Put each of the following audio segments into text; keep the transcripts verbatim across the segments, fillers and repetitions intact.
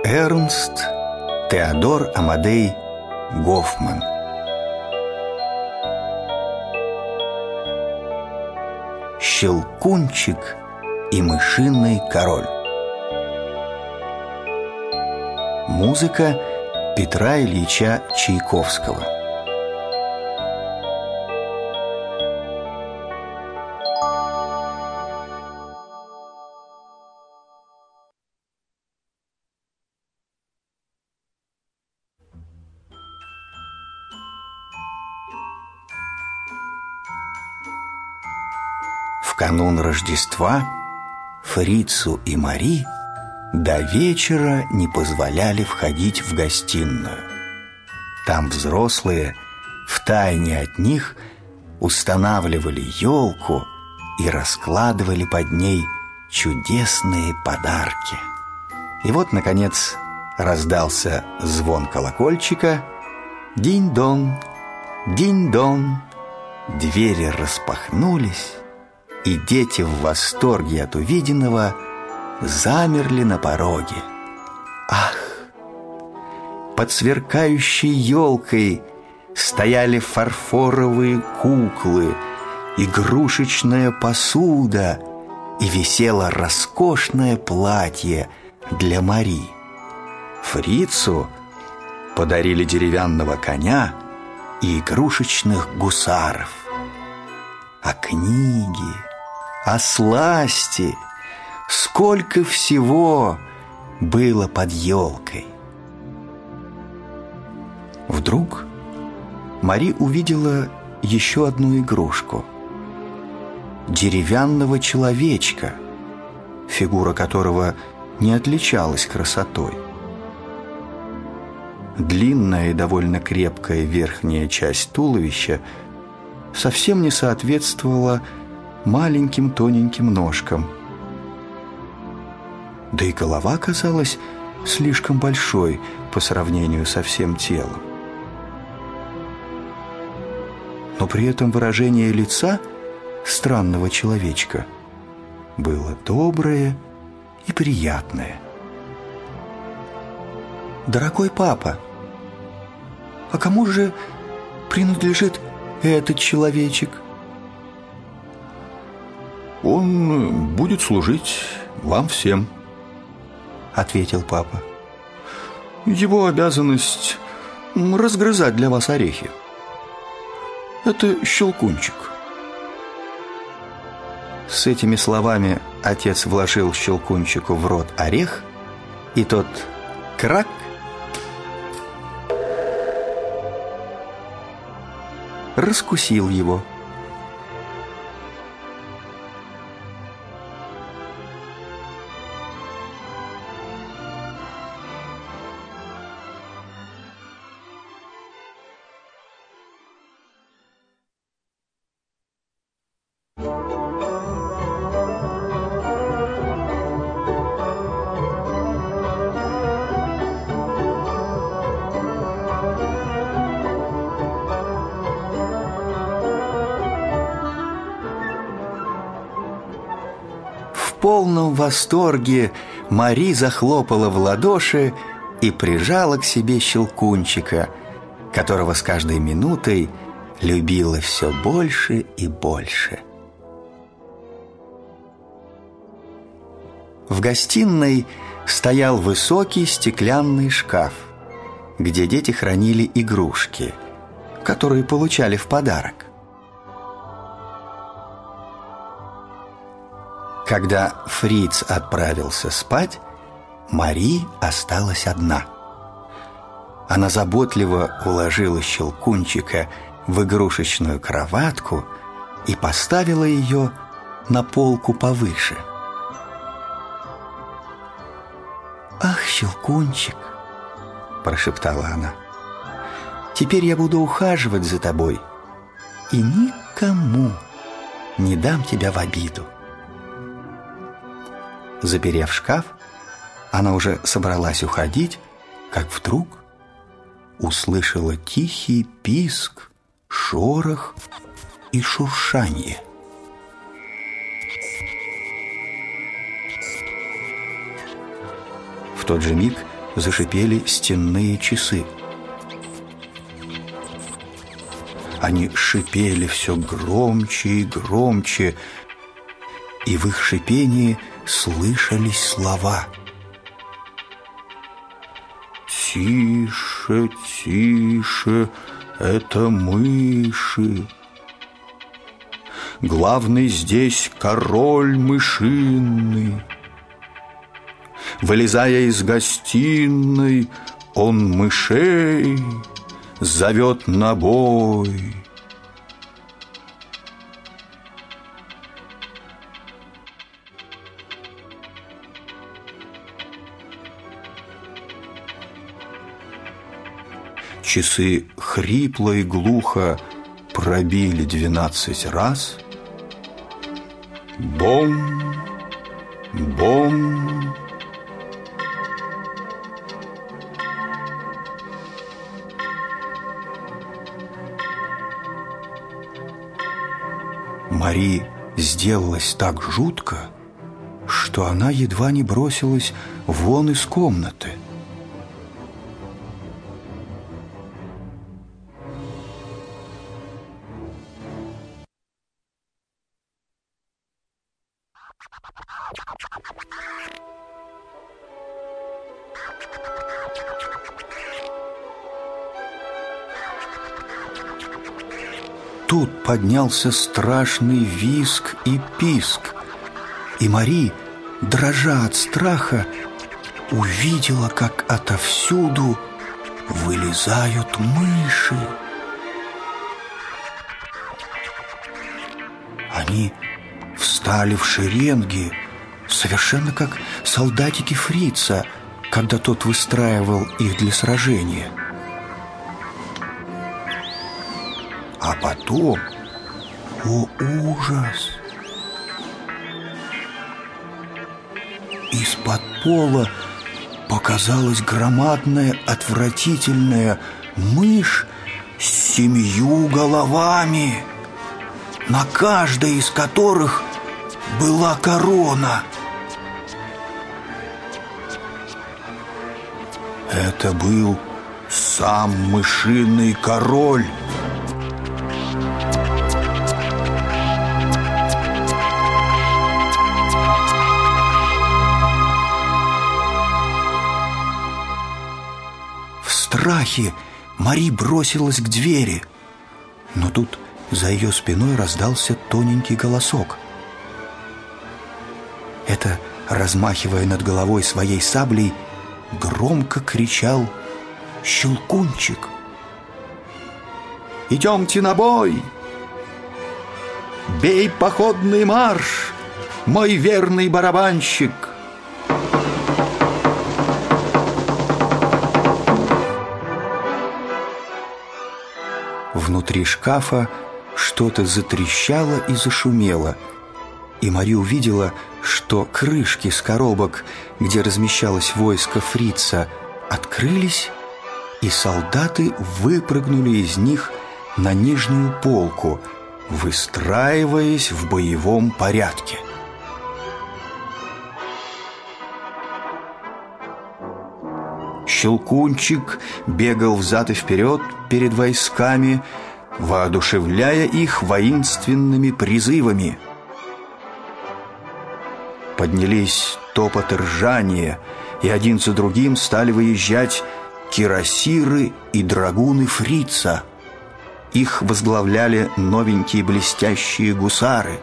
Эрнст Теодор Амадей Гофман. Щелкунчик и мышиный король. Музыка Петра Ильича Чайковского. В канун Рождества Фрицу и Мари до вечера не позволяли входить в гостиную. Там взрослые втайне от них устанавливали елку и раскладывали под ней чудесные подарки. И вот, наконец, раздался звон колокольчика. Динь-дон, динь-дон. Двери распахнулись, и дети в восторге от увиденного замерли на пороге. Ах! Под сверкающей елкой стояли фарфоровые куклы, игрушечная посуда, и висело роскошное платье для Мари. Фрицу подарили деревянного коня и игрушечных гусаров. А книги, а сласти, сколько всего было под елкой. Вдруг Мари увидела еще одну игрушку. Деревянного человечка, фигура которого не отличалась красотой. Длинная и довольно крепкая верхняя часть туловища совсем не соответствовала маленьким тоненьким ножкам. Да и голова казалась слишком большой по сравнению со всем телом. Но при этом выражение лица странного человечка было доброе и приятное. «Дорогой папа, а кому же принадлежит этот человечек?» «Он будет служить вам всем», — ответил папа. «Его обязанность — разгрызать для вас орехи. Это Щелкунчик». С этими словами отец вложил Щелкунчику в рот орех, и тот крак раскусил его. В полном восторге Мари захлопала в ладоши и прижала к себе Щелкунчика, которого с каждой минутой любила все больше и больше. В гостиной стоял высокий стеклянный шкаф, где дети хранили игрушки, которые получали в подарок. Когда Фриц отправился спать, Мари осталась одна. Она заботливо уложила Щелкунчика в игрушечную кроватку и поставила ее на полку повыше. «Ах, Щелкунчик!» – прошептала она. «Теперь я буду ухаживать за тобой и никому не дам тебя в обиду». Заперев шкаф, она уже собралась уходить, как вдруг услышала тихий писк, шорох и шуршанье. В тот же миг зашипели стенные часы. Они шипели все громче и громче, и в их шипении слышались слова. «Тише, тише, это мыши. Главный здесь король мышиный. Вылезая из гостиной, он мышей зовет на бой». Часы хрипло и глухо пробили двенадцать раз. Бом, бом. Мари сделалось так жутко, что она едва не бросилась вон из комнаты. Тут поднялся страшный визг и писк, и Мари, дрожа от страха, увидела, как отовсюду вылезают мыши. Они встали в шеренги, совершенно как солдатики фрица, когда тот выстраивал их для сражения. А потом, о ужас! Из-под пола показалась громадная, отвратительная мышь с семью головами, на каждой из которых была корона. Это был сам мышиный король. В страхе Мари бросилась к двери, но тут за ее спиной раздался тоненький голосок. Это, размахивая над головой своей саблей, громко кричал Щелкунчик. «Идемте на бой! Бей походный марш, мой верный барабанщик!» Внутри шкафа что-то затрещало и зашумело, и Мари увидела, что крышки с коробок, где размещалось войско фрица, открылись, и солдаты выпрыгнули из них на нижнюю полку, выстраиваясь в боевом порядке. Щелкунчик бегал взад и вперед перед войсками, воодушевляя их воинственными призывами. Поднялись топот и ржание, и один за другим стали выезжать кирасиры и драгуны фрица. Их возглавляли новенькие блестящие гусары.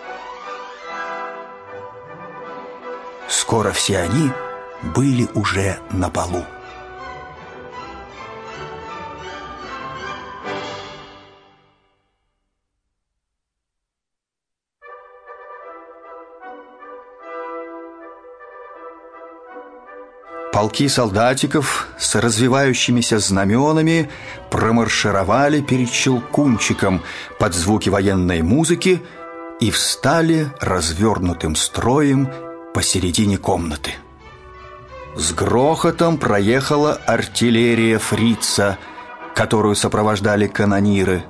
Скоро все они были уже на полу. Полки солдатиков с развивающимися знаменами промаршировали перед Щелкунчиком под звуки военной музыки и встали развернутым строем посередине комнаты. С грохотом проехала артиллерия фрица, которую сопровождали канониры.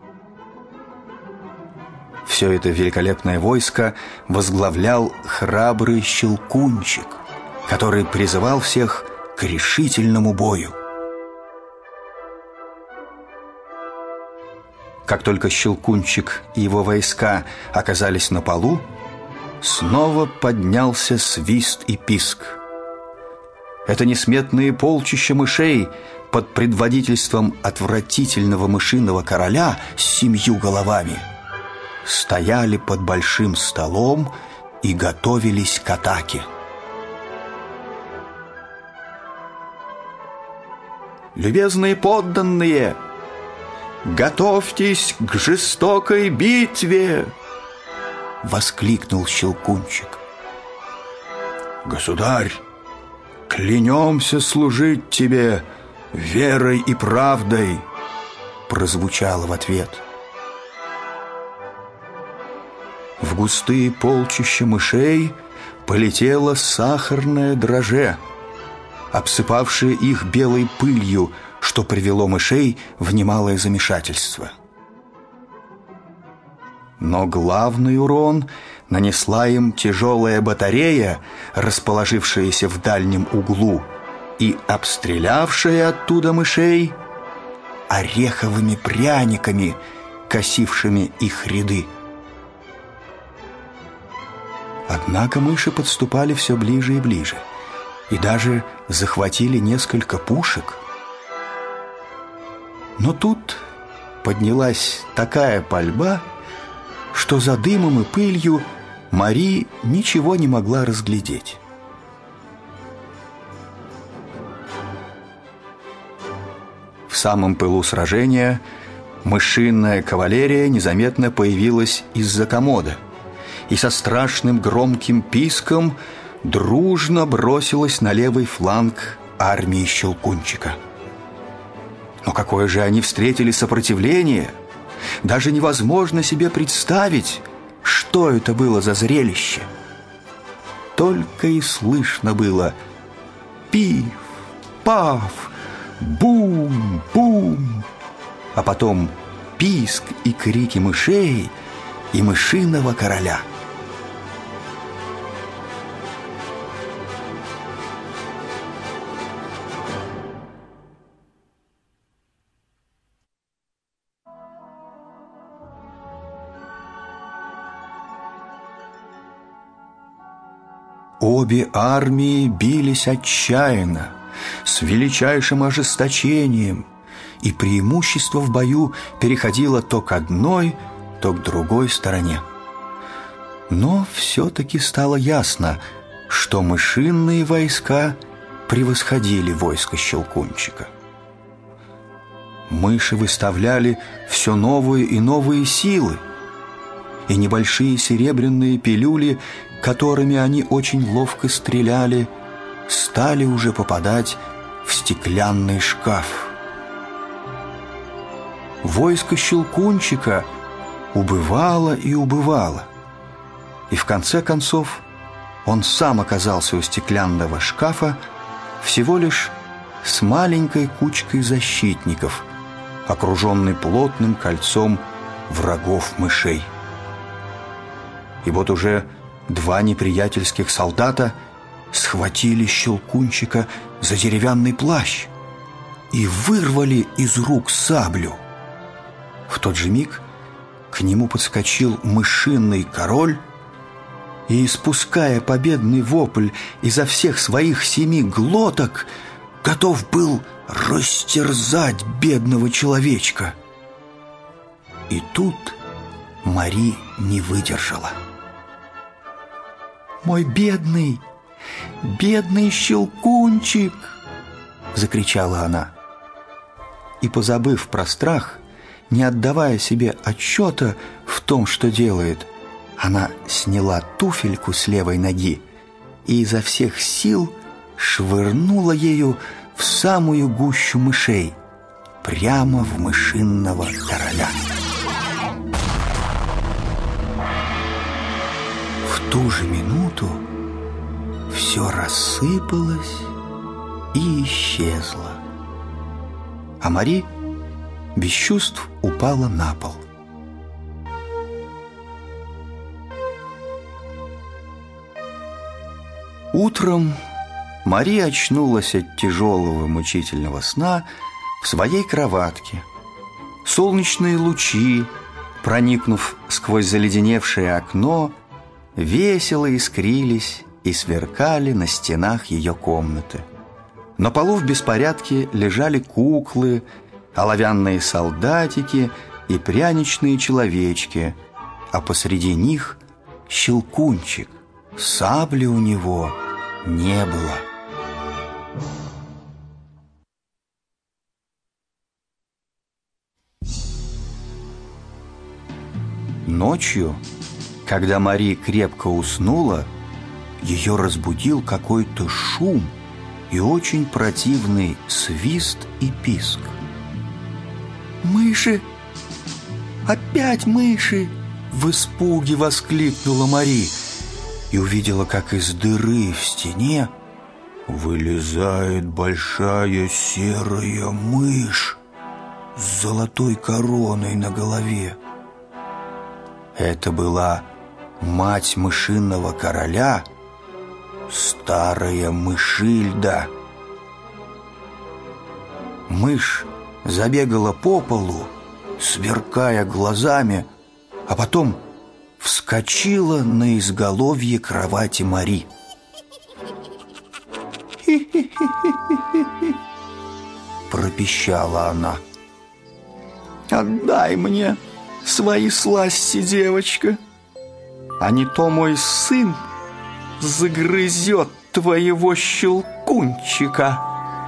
Все это великолепное войско возглавлял храбрый Щелкунчик, который призывал всех к решительному бою. Как только Щелкунчик и его войска оказались на полу, снова поднялся свист и писк. Это несметные полчища мышей под предводительством отвратительного мышиного короля с семью головами стояли под большим столом и готовились к атаке. «Любезные подданные, готовьтесь к жестокой битве!» — воскликнул Щелкунчик. «Государь, клянемся служить тебе верой и правдой!» — прозвучало в ответ. В густые полчища мышей полетело сахарное дрожжи, обсыпавшее их белой пылью, что привело мышей в немалое замешательство. Но главный урон нанесла им тяжелая батарея, расположившаяся в дальнем углу и обстрелявшая оттуда мышей ореховыми пряниками, косившими их ряды. Однако мыши подступали все ближе и ближе и даже захватили несколько пушек. Но тут поднялась такая пальба, что за дымом и пылью Мари ничего не могла разглядеть. В самом пылу сражения мышиная кавалерия незаметно появилась из-за комода и со страшным громким писком дружно бросилась на левый фланг армии Щелкунчика. Но какое же они встретили сопротивление! Даже невозможно себе представить, что это было за зрелище. Только и слышно было пиф, паф, бум, бум, а потом писк и крики мышей и мышиного короля. Обе армии бились отчаянно, с величайшим ожесточением, и преимущество в бою переходило то к одной, то к другой стороне. Но все-таки стало ясно, что мышиные войска превосходили войско Щелкунчика. Мыши выставляли все новые и новые силы, и небольшие серебряные пилюли, которыми они очень ловко стреляли, стали уже попадать в стеклянный шкаф. Войско Щелкунчика убывало и убывало, и в конце концов он сам оказался у стеклянного шкафа всего лишь с маленькой кучкой защитников, окруженный плотным кольцом врагов мышей. И вот уже два неприятельских солдата схватили Щелкунчика за деревянный плащ и вырвали из рук саблю. В тот же миг к нему подскочил мышиный король и, испуская победный вопль изо всех своих семи глоток, готов был растерзать бедного человечка. И тут Мари не выдержала. «Мой бедный, бедный Щелкунчик!» — закричала она. И, позабыв про страх, не отдавая себе отчета в том, что делает, она сняла туфельку с левой ноги и изо всех сил швырнула ею в самую гущу мышей, прямо в мышиного короля. В ту же минуту все рассыпалось и исчезло, а Мари без чувств упала на пол. Утром Мария очнулась от тяжелого мучительного сна в своей кроватке. Солнечные лучи, проникнув сквозь заледеневшее окно, весело искрились и сверкали на стенах ее комнаты. На полу в беспорядке лежали куклы, оловянные солдатики и пряничные человечки, а посреди них Щелкунчик. Сабли у него не было. Ночью, когда Мари крепко уснула, ее разбудил какой-то шум и очень противный свист и писк. «Мыши! Опять мыши!» В испуге воскликнула Мари и увидела, как из дыры в стене вылезает большая серая мышь с золотой короной на голове. Это была мать мышиного короля, старая Мышильда. Мышь забегала по полу, сверкая глазами, а потом вскочила на изголовье кровати Мари. «Хи-хи-хи-хи-хи-хи!» пропищала она. «Отдай мне свои сласти, девочка, а не то мой сын загрызет твоего Щелкунчика».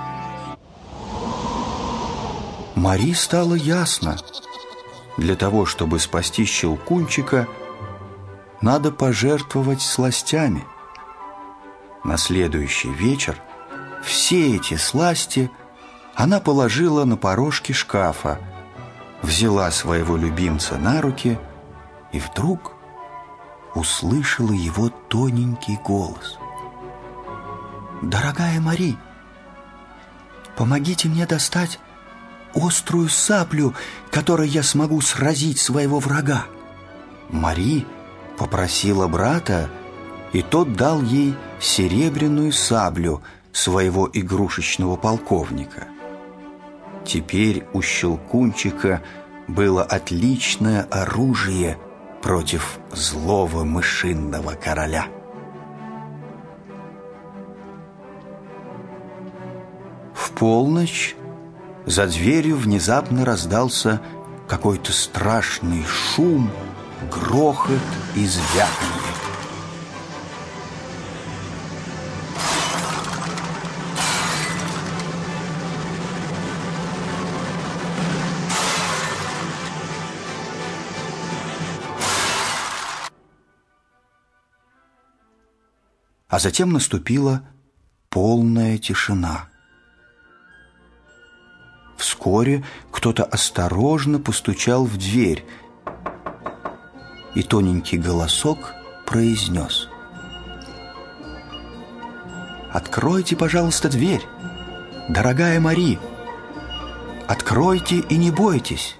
Мари стало ясно: для того, чтобы спасти Щелкунчика, надо пожертвовать сластями. На следующий вечер все эти сласти она положила на порожки шкафа, взяла своего любимца на руки и вдруг услышала его тоненький голос. «Дорогая Мари, помогите мне достать острую саблю, которой я смогу сразить своего врага». Мари попросила брата, и тот дал ей серебряную саблю своего игрушечного полковника. Теперь у Щелкунчика было отличное оружие против злого мышиного короля. В полночь за дверью внезапно раздался какой-то страшный шум, грохот и звяканье. А затем наступила полная тишина. Вскоре кто-то осторожно постучал в дверь, и тоненький голосок произнес: «Откройте, пожалуйста, дверь, дорогая Мари! Откройте и не бойтесь!»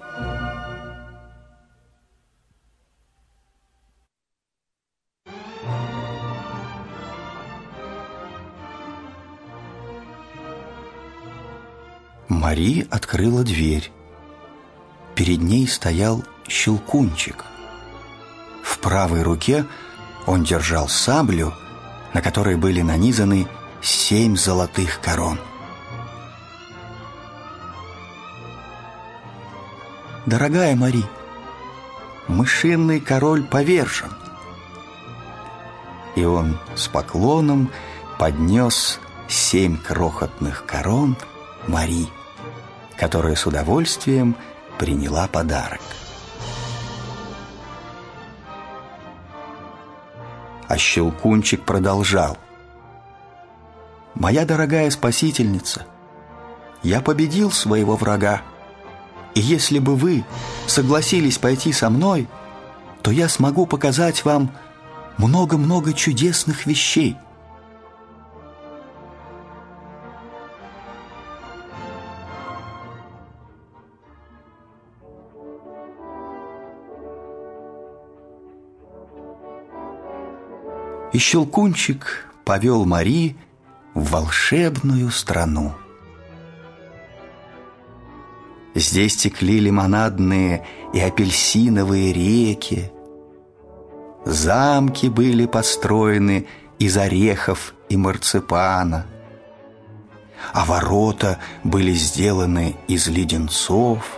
Мари открыла дверь. Перед ней стоял Щелкунчик. В правой руке он держал саблю, на которой были нанизаны семь золотых корон. «Дорогая Мари, мышиный король повержен!» И он с поклоном поднес семь крохотных корон Мари, которая с удовольствием приняла подарок. А Щелкунчик продолжал: «Моя дорогая спасительница, я победил своего врага, и если бы вы согласились пойти со мной, то я смогу показать вам много-много чудесных вещей». И Щелкунчик повел Мари в волшебную страну. Здесь текли лимонадные и апельсиновые реки, замки были построены из орехов и марципана, а ворота были сделаны из леденцов.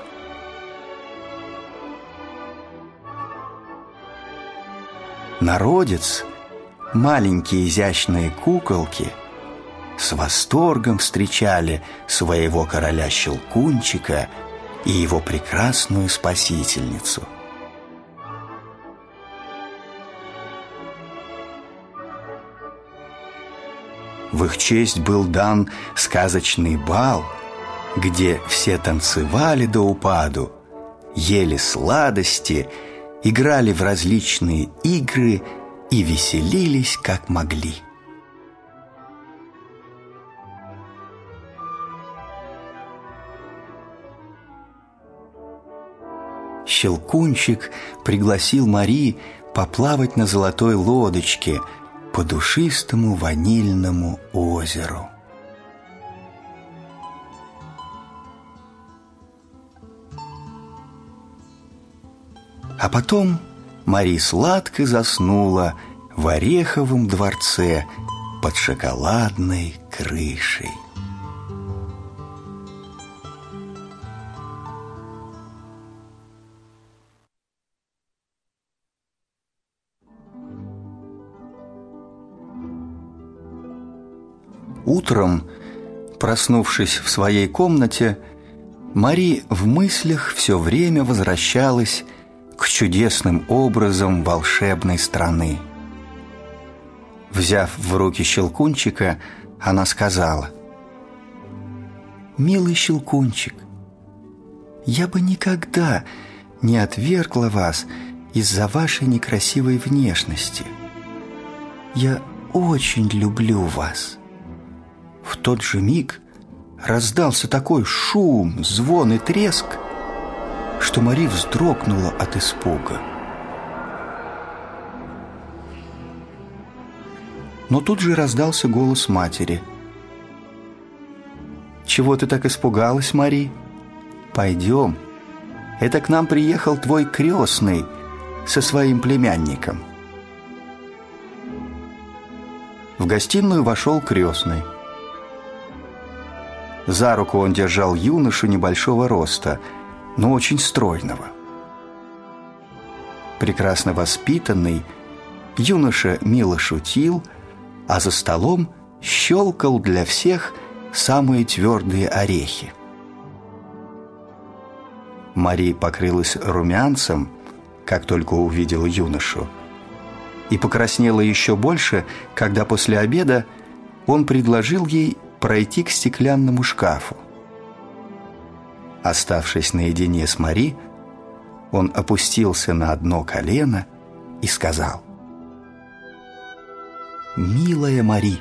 Народец, маленькие изящные куколки, с восторгом встречали своего короля Щелкунчика и его прекрасную спасительницу. В их честь был дан сказочный бал, где все танцевали до упаду, ели сладости, играли в различные игры и веселились, как могли. Щелкунчик пригласил Мари поплавать на золотой лодочке по душистому ванильному озеру. А потом Мари сладко заснула в ореховом дворце под шоколадной крышей. Утром, проснувшись в своей комнате, Мари в мыслях все время возвращалась к чудесным образам волшебной страны. Взяв в руки Щелкунчика, она сказала: «Милый Щелкунчик, я бы никогда не отвергла вас из-за вашей некрасивой внешности. Я очень люблю вас». В тот же миг раздался такой шум, звон и треск, что Мари вздрогнула от испуга. Но тут же раздался голос матери. «Чего ты так испугалась, Мари? Пойдем. Это к нам приехал твой крестный со своим племянником». В гостиную вошел крестный. За руку он держал юношу небольшого роста, но очень стройного. Прекрасно воспитанный, юноша мило шутил, а за столом щелкал для всех самые твердые орехи. Мари покрылась румянцем, как только увидела юношу, и покраснела еще больше, когда после обеда он предложил ей пройти к стеклянному шкафу. Оставшись наедине с Мари, он опустился на одно колено и сказал: «Милая Мари,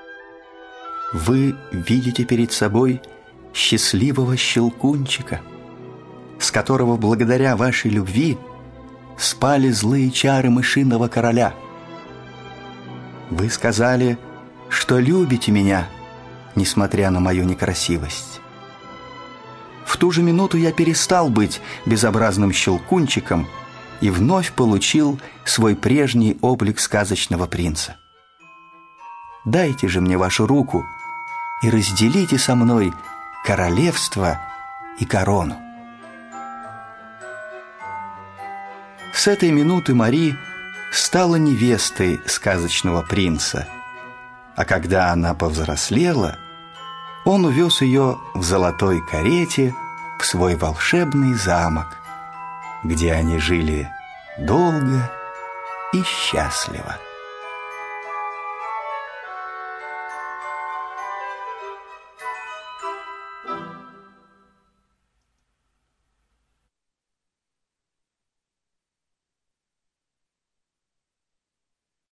вы видите перед собой счастливого Щелкунчика, с которого благодаря вашей любви спали злые чары мышиного короля. Вы сказали, что любите меня, несмотря на мою некрасивость. В ту же минуту я перестал быть безобразным Щелкунчиком и вновь получил свой прежний облик сказочного принца. Дайте же мне вашу руку и разделите со мной королевство и корону». С этой минуты Мари стала невестой сказочного принца, а когда она повзрослела, он увез ее в золотой карете в свой волшебный замок, где они жили долго и счастливо.